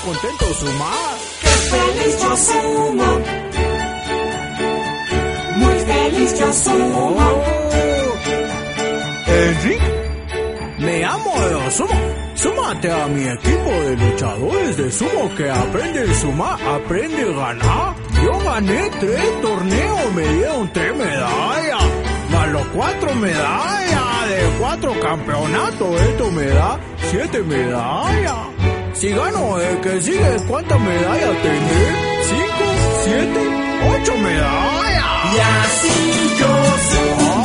contento sumar. ¡Qué feliz yo sumo! Muy feliz yo sumo. Enrique, me amo de sumo. Súmate a mi equipo de luchadores de sumo que aprende a sumar, aprende a ganar. Yo gané 3 torneos, me dieron 3 medallas, más los 4 medallas de 4 campeonatos. Esto me da 7 medallas. Si gano el que sigue, ¿cuántas medallas tendré? 5, 7, 8 medallas. Y así yo sumo.